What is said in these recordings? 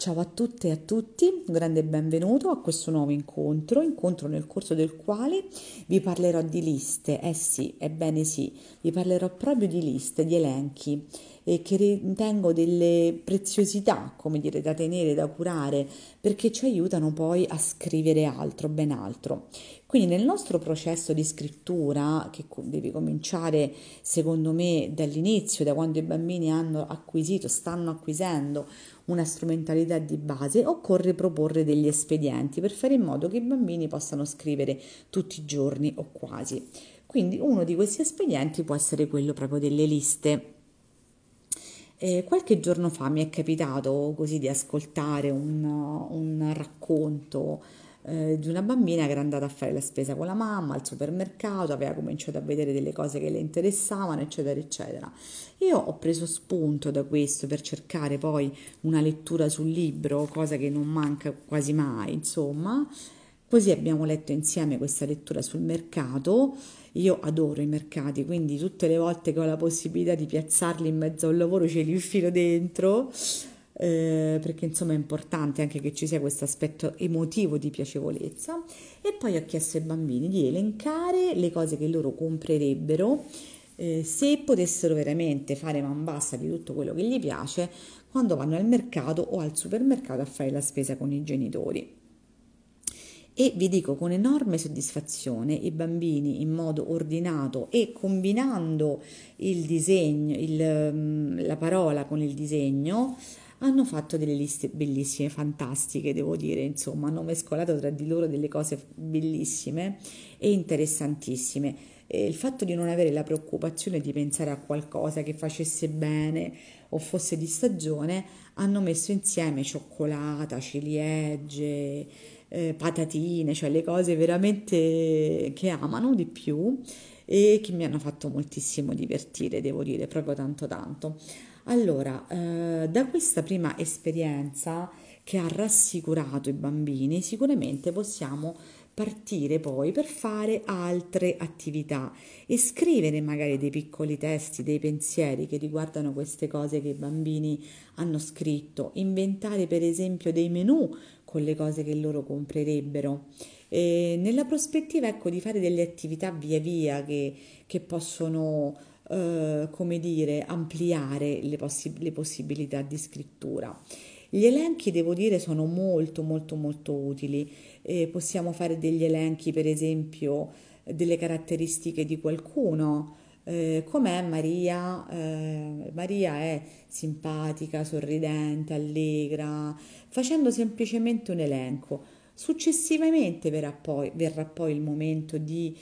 Ciao a tutte e a tutti, un grande benvenuto a questo nuovo incontro nel corso del quale vi parlerò di liste, eh sì, ebbene sì, vi parlerò proprio di liste, di elenchi che ritengo delle preziosità, come dire, da tenere, da curare, perché ci aiutano poi a scrivere altro, ben altro. Quindi nel nostro processo di scrittura, che deve cominciare secondo me dall'inizio, da quando i bambini hanno acquisito, stanno acquisendo una strumentalità di base, occorre proporre degli espedienti per fare in modo che i bambini possano scrivere tutti i giorni o quasi. Quindi uno di questi espedienti può essere quello proprio delle liste. Qualche giorno fa mi è capitato così di ascoltare un racconto di una bambina che era andata a fare la spesa con la mamma al supermercato, aveva cominciato a vedere delle cose che le interessavano, eccetera, eccetera. Io ho preso spunto da questo per cercare poi una lettura sul libro, cosa che non manca quasi mai, insomma. Così abbiamo letto insieme questa lettura sul mercato. Io adoro i mercati, quindi tutte le volte che ho la possibilità di piazzarli in mezzo a un lavoro ce li infilo dentro, perché insomma è importante anche che ci sia questo aspetto emotivo di piacevolezza. E poi ho chiesto ai bambini di elencare le cose che loro comprerebbero se potessero veramente fare man bassa di tutto quello che gli piace quando vanno al mercato o al supermercato a fare la spesa con i genitori. E vi dico con enorme soddisfazione, i bambini in modo ordinato e combinando il disegno, la parola con il disegno, hanno fatto delle liste bellissime, fantastiche, devo dire, insomma, hanno mescolato tra di loro delle cose bellissime e interessantissime. E il fatto di non avere la preoccupazione di pensare a qualcosa che facesse bene o fosse di stagione, hanno messo insieme cioccolata, ciliegie, patatine, cioè le cose veramente che amano di più e che mi hanno fatto moltissimo divertire, devo dire, proprio tanto tanto. Allora, da questa prima esperienza che ha rassicurato i bambini, sicuramente possiamo partire poi per fare altre attività e scrivere magari dei piccoli testi, dei pensieri che riguardano queste cose che i bambini hanno scritto, inventare per esempio dei menù con le cose che loro comprerebbero. E nella prospettiva, ecco, di fare delle attività via via che possono, come dire, ampliare le possibilità di scrittura. Gli elenchi, devo dire, sono molto, molto, molto utili. Possiamo fare degli elenchi, per esempio, delle caratteristiche di qualcuno. Com'è Maria? Maria è simpatica, sorridente, allegra, facendo semplicemente un elenco. Successivamente verrà poi il momento di,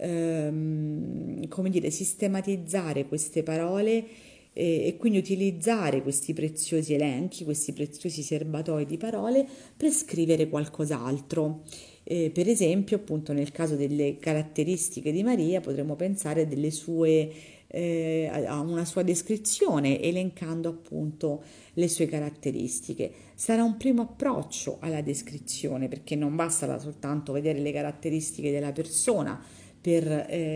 come dire, sistematizzare queste parole e quindi utilizzare questi preziosi elenchi, questi preziosi serbatoi di parole per scrivere qualcos'altro. Per esempio, appunto, nel caso delle caratteristiche di Maria, potremmo pensare delle sue, a una sua descrizione, elencando appunto le sue caratteristiche. Sarà un primo approccio alla descrizione, perché non basta soltanto vedere le caratteristiche della persona per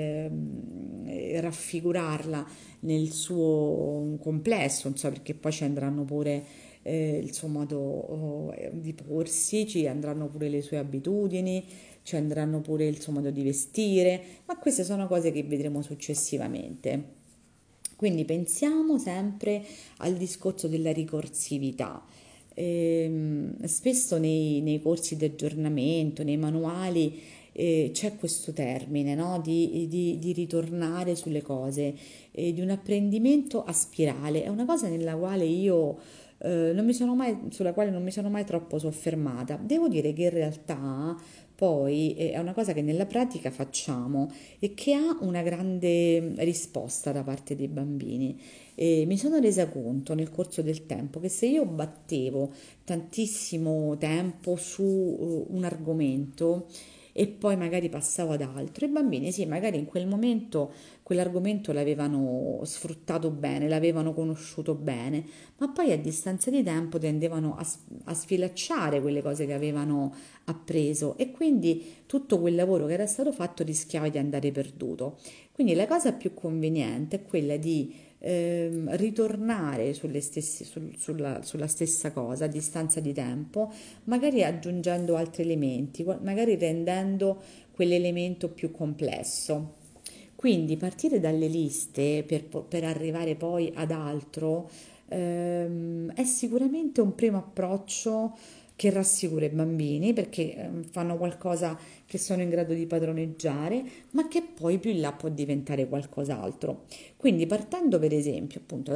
raffigurarla nel suo complesso, insomma, perché poi ci andranno pure il suo modo di porsi, ci andranno pure le sue abitudini, ci andranno pure il suo modo di vestire, ma queste sono cose che vedremo successivamente. Quindi pensiamo sempre al discorso della ricorsività. Spesso nei corsi di aggiornamento, nei manuali, c'è questo termine, no? Di ritornare sulle cose, di un apprendimento a spirale. È una cosa nella quale io non mi sono mai, sulla quale non mi sono mai troppo soffermata. Devo dire che in realtà poi è una cosa che nella pratica facciamo e che ha una grande risposta da parte dei bambini. E mi sono resa conto nel corso del tempo che se io battevo tantissimo tempo su un argomento e poi magari passavo ad altro, i bambini sì, magari in quel momento quell'argomento l'avevano sfruttato bene, l'avevano conosciuto bene, ma poi a distanza di tempo tendevano a sfilacciare quelle cose che avevano appreso e quindi tutto quel lavoro che era stato fatto rischiava di andare perduto. Quindi la cosa più conveniente è quella di ritornare sulla stessa cosa a distanza di tempo, magari aggiungendo altri elementi, magari rendendo quell'elemento più complesso. Quindi partire dalle liste per arrivare poi ad altro è sicuramente un primo approccio che rassicura i bambini perché fanno qualcosa che sono in grado di padroneggiare, ma che poi più in là può diventare qualcos'altro. Quindi partendo per esempio appunto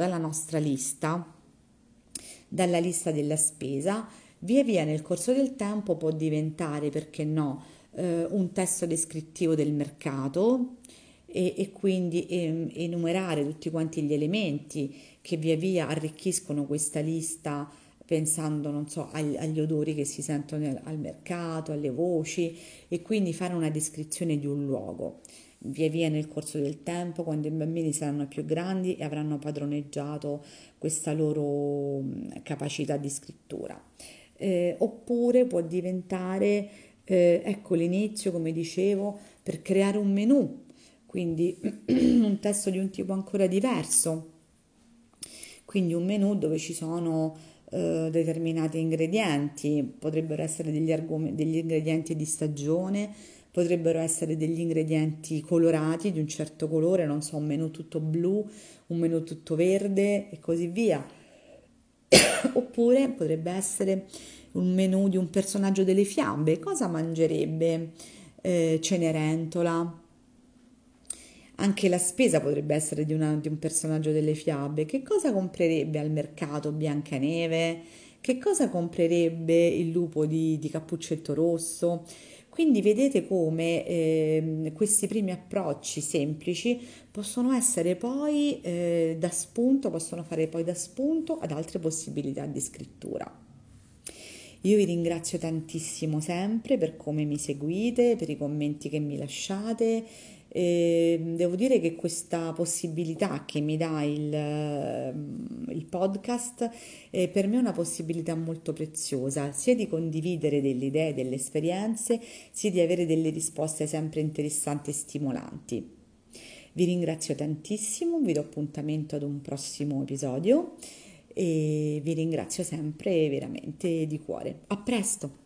dalla lista della spesa, via via nel corso del tempo può diventare, perché no, un testo descrittivo del mercato e quindi enumerare tutti quanti gli elementi che via via arricchiscono questa lista pensando, non so, agli odori che si sentono al mercato, alle voci e quindi fare una descrizione di un luogo. Via via nel corso del tempo, quando i bambini saranno più grandi e avranno padroneggiato questa loro capacità di scrittura. Oppure può diventare, ecco l'inizio, come dicevo, per creare un menù, quindi un testo di un tipo ancora diverso, quindi un menù dove ci sono determinati ingredienti, potrebbero essere degli ingredienti di stagione, potrebbero essere degli ingredienti colorati di un certo colore, non so, un menù tutto blu, un menù tutto verde e così via. Oppure potrebbe essere un menù di un personaggio delle fiabe. Cosa mangerebbe Cenerentola? Anche la spesa potrebbe essere di un personaggio delle fiabe. Che cosa comprerebbe al mercato Biancaneve? Che cosa comprerebbe il lupo di Cappuccetto Rosso? Quindi vedete come questi primi approcci semplici possono essere poi da spunto, possono fare poi da spunto ad altre possibilità di scrittura. Io vi ringrazio tantissimo sempre per come mi seguite, per i commenti che mi lasciate. Devo dire che questa possibilità che mi dà il podcast per me è una possibilità molto preziosa, sia di condividere delle idee, delle esperienze, sia di avere delle risposte sempre interessanti e stimolanti. Vi ringrazio tantissimo, vi do appuntamento ad un prossimo episodio e vi ringrazio sempre veramente di cuore. A presto!